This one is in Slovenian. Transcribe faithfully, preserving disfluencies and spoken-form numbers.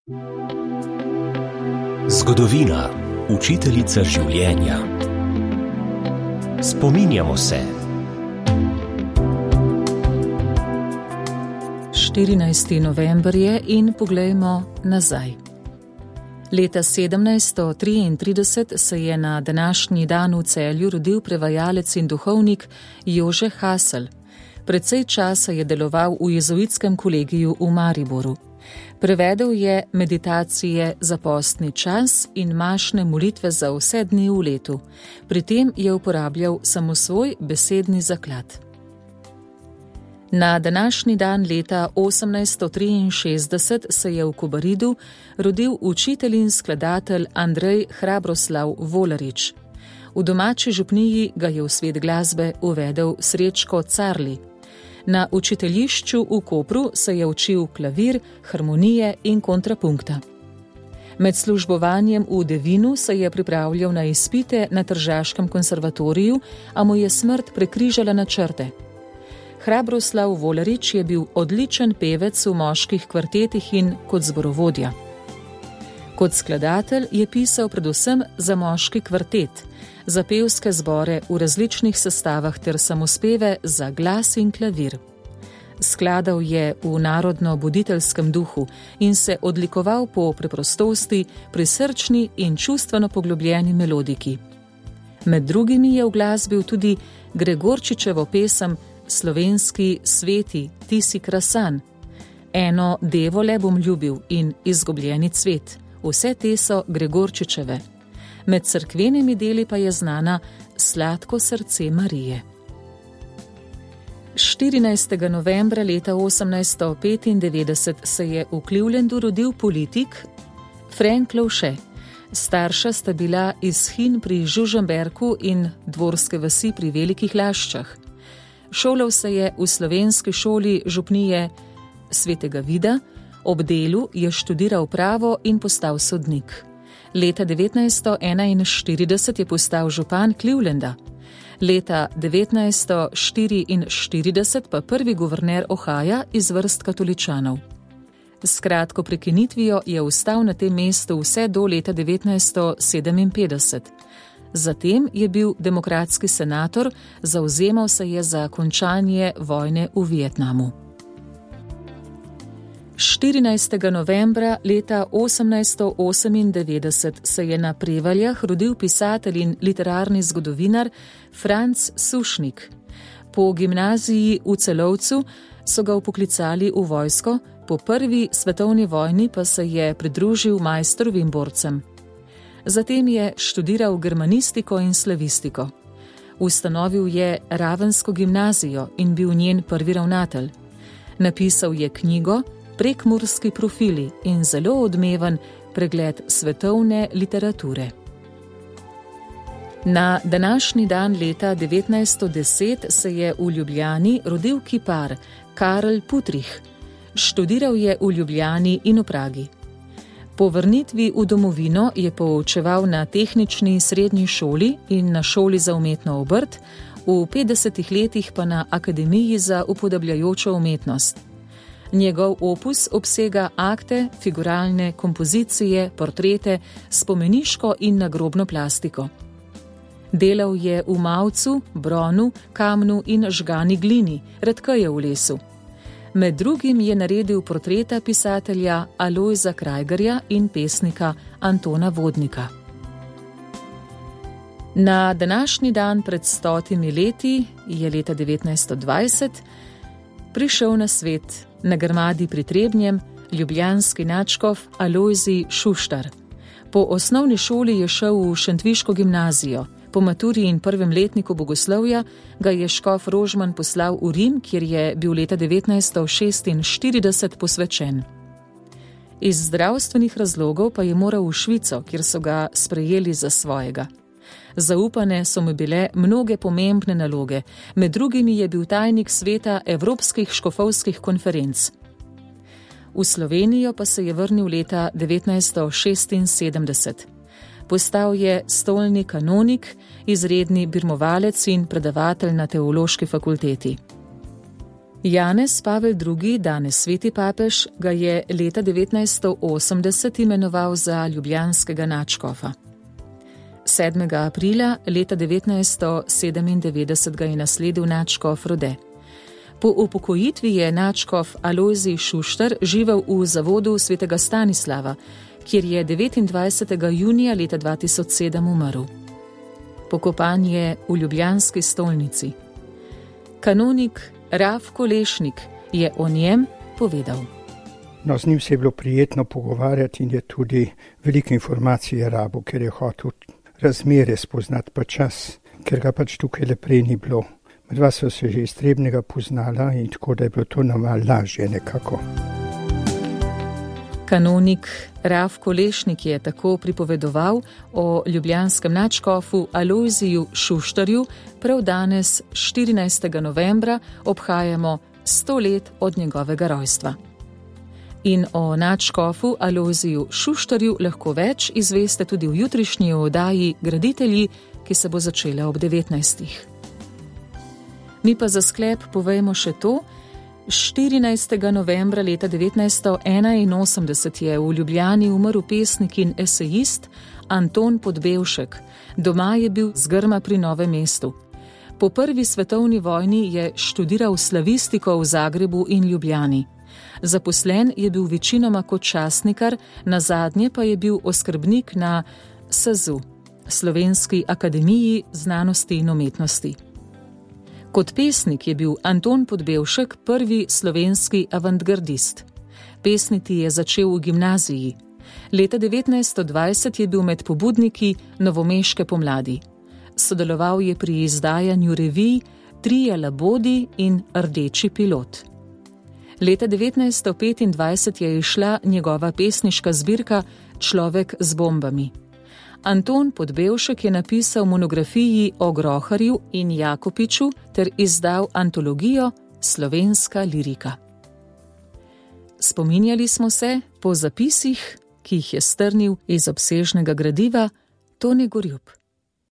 Zgodovina, učiteljica življenja. Spominjamo se. štirinajsti november je in poglejmo nazaj. Leta sedemnajststo triintrideset se je na današnji dan v Celju rodil prevajalec in duhovnik Jože Hasel. Precej časa je deloval v jezuitskem kolegiju v Mariboru. Prevedel je meditacije za postni čas in mašne molitve za vse dni v letu. Pri tem je uporabljal samo svoj besedni zaklad. Na današnji dan leta osemnajststo triinšestdeset se je v Kobaridu rodil učitelj in skladatelj Andrej Hrabroslav Volarič. V domači župniji ga je v svet glasbe uvedel Srečko Carli. Na učiteljišču v Kopru se je učil klavir, harmonije in kontrapunkta. Med službovanjem v Devinu se je pripravljal na izpite na Tržaškem konservatoriju, a mu je smrt prekrižala načrte. Hrabroslav Volarič je bil odličen pevec v moških kvartetih in kot zborovodja. Kot skladatelj je pisal predvsem za moški kvartet, za pevske zbore v različnih sestavah ter samospeve za glas in klavir. Skladal je v narodno-buditeljskem duhu in se odlikoval po preprostosti, prisrčni in čustveno poglobljeni melodiki. Med drugimi je uglasbil tudi Gregorčičevo pesem Slovenski sveti, ti si krasan, Eno devole bom ljubil in Izgubljeni cvet. Vse te so Gregorčičeve. Med cerkvenimi deli pa je znana Sladko srce Marije. štirinajstega novembra leta osemnajststo petindevetdeset se je v Clevelandu rodil politik Frank Lovše. Starša sta bila iz Hin pri Žužemberku in dvorske vasi pri Velikih Laščah. Šolal se je v slovenski šoli župnije Svetega Vida, ob delu je študiral pravo in postal sodnik. Leta devetnajststo enainštirideset je postal župan Clevelanda. Leta devetnajststo štiriinštirideset pa prvi guverner Ohaja iz vrst katoličanov. S kratko prekinitvijo je ostal na tem mestu vse do leta devetnajststo sedeminpetdeset. Zatem je bil demokratski senator, zavzemal se je za končanje vojne v Vietnamu. štirinajstega novembra leta osemnajststo osemindevetdeset se je na Prevaljah rodil pisatelj in literarni zgodovinar Franc Sušnik. Po gimnaziji v Celovcu so ga vpoklicali v vojsko, po prvi svetovni vojni pa se je pridružil majstrovim borcem. Zatem je študiral germanistiko in slavistiko. Ustanovil je Ravensko gimnazijo in bil njen prvi ravnatelj. Napisal je knjigo Prekmurski profili in zelo odmeven pregled svetovne literature. Na današnji dan leta devetnajststo deset se je v Ljubljani rodil kipar Karl Putrih. Študiral je v Ljubljani in v Pragi. Po vrnitvi v domovino je poučeval na tehnični srednji šoli in na šoli za umetno obrt, v petdesetih letih pa na Akademiji za upodabljajočo umetnost. Njegov opus obsega akte, figuralne kompozicije, portrete, spomeniško in nagrobno plastiko. Delal je v mavcu, bronu, kamnu in žgani glini, redkeje v lesu. Med drugim je naredil portreta pisatelja Alojza Krajgerja in pesnika Antona Vodnika. Na današnji dan pred stotimi leti je leta devetnajststo dvajset prišel na svet na Grmadi pri Trebnjem ljubljanski nadškof Alojzij Šuštar. Po osnovni šoli je šel v šentviško gimnazijo. Po maturi in prvem letniku bogoslovja ga je škof Rožman poslal v Rim, kjer je bil leta devetnajststo šestinštirideset posvečen. Iz zdravstvenih razlogov pa je moral v Švico, kjer so ga sprejeli za svojega. Zaupane so mu bile mnoge pomembne naloge, med drugimi je bil tajnik sveta Evropskih škofovskih konferenc. V Slovenijo pa se je vrnil leta devetnajststo šestinsedemdeset. Postal je stolni kanonik, izredni birmovalec in predavatelj na teološki fakulteti. Janez Pavel drugi, danes sveti papež, ga je leta devetnajststo osemdeset imenoval za ljubljanskega nadškofa. sedmega aprila leta devetnajststo sedemindevetdeset ga je nasledil nadškof Rode. Po upokojitvi je nadškof Alojzij Šuštar živel v zavodu svetega Stanislava, kjer je devetindvajsetega junija leta dva tisoč sedem umrl. Pokopan je v ljubljanski stolnici. Kanonik Rafko Lešnik je o njem povedal. No, z njim se je bilo prijetno pogovarjati in je tudi velike informacije rabo, ker je hotel razmere spoznati pa čas, ker ga pač tukaj le prej ni bilo. Dva so se že iztrebnega poznala in tako, da je bilo to nam malo lažje nekako. Kanonik Rafko Lešnik je tako pripovedoval o ljubljanskem nadškofu Alojziju Šuštarju. Prav danes, štirinajstega novembra, obhajamo sto let od njegovega rojstva. In o nadškofu Alojziju Šuštarju lahko več izveste tudi v jutrišnji oddaji Graditelji, ki se bo začela ob devetnajstih. Mi pa za sklep povejmo še to. štirinajstega novembra leta devetnajststo enainosemdeset je v Ljubljani umrl pesnik in esejist Anton Podbevšek. Doma je bil z Grma pri Novem mestu. Po prvi svetovni vojni je študiral slavistiko v Zagrebu in Ljubljani. Zaposlen je bil večinoma kot časnikar, nazadnje pa je bil oskrbnik na S Z U, Slovenski akademiji znanosti in umetnosti. Kot pesnik je bil Anton Podbevšek prvi slovenski avantgardist. Pesniti je začel v gimnaziji. Leta devetnajststo dvajset je bil med pobudniki Novomeške pomladi. Sodeloval je pri izdajanju revij Trije labodi in Rdeči pilot. Leta devetnajststo petindvajset je izšla njegova pesniška zbirka Človek z bombami. Anton Podbevšek je napisal monografiji o Groharju in Jakopiču ter izdal antologijo Slovenska lirika. Spominjali smo se po zapisih, ki jih je strnil iz obsežnega gradiva Tone Gorjup.